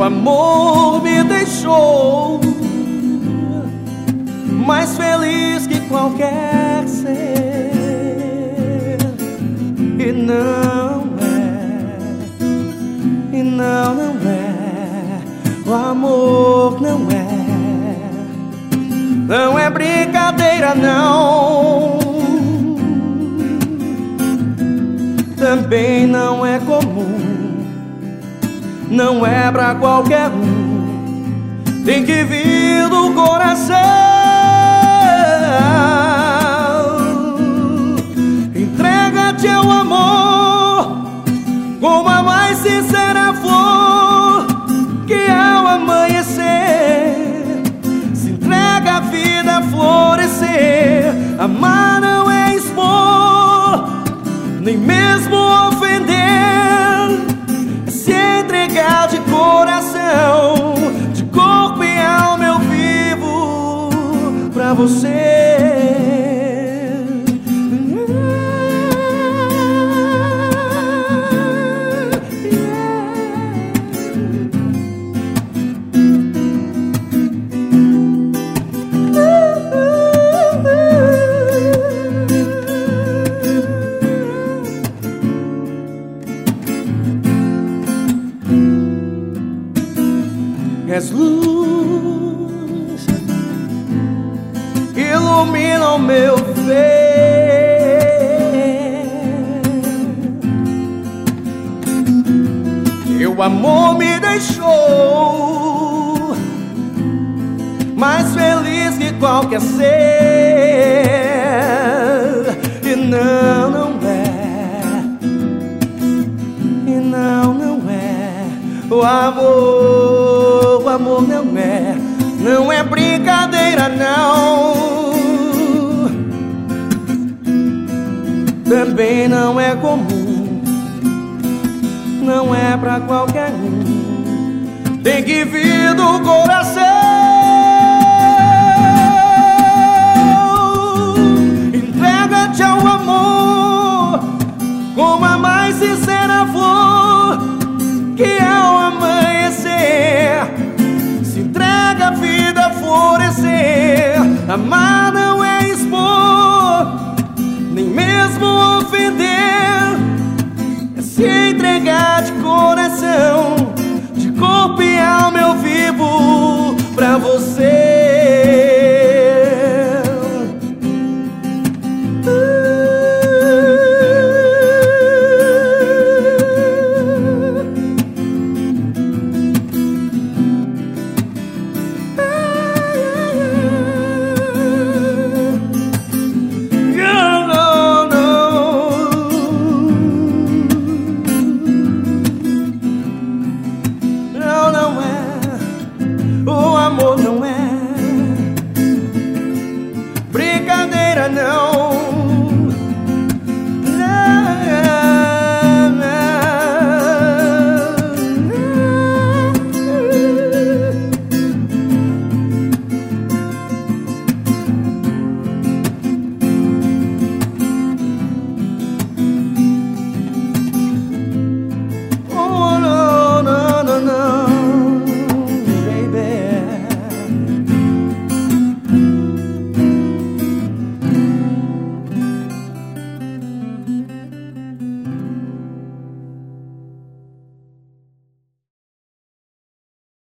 amor me deixou mais feliz que qualquer ser. E não é, o amor não é brincadeira não. Também não é comum, não é pra qualquer um, tem que vir do coração. Entrega-te ao amor como a mais sincera flor que ao amanhecer se entrega a vida a florescer. Amar não é expor, nem mesmo ofender, é se entregar de coração, de corpo e alma eu vivo pra você. És luz, ilumina o meu ver. Teu amor me deixou mais feliz que qualquer ser. E não é o amor não é brincadeira não. Também não é comum, não é pra qualquer um, tem que vir do coração. Entrega-te ao amor como a mais sincera flor que ao amanhecer se entrega a vida a florescer. Amar não é expor, nem mesmo ofender, é se entregar de coração, de corpo e alma eu vivo pra você. O amor não é brincadeira não.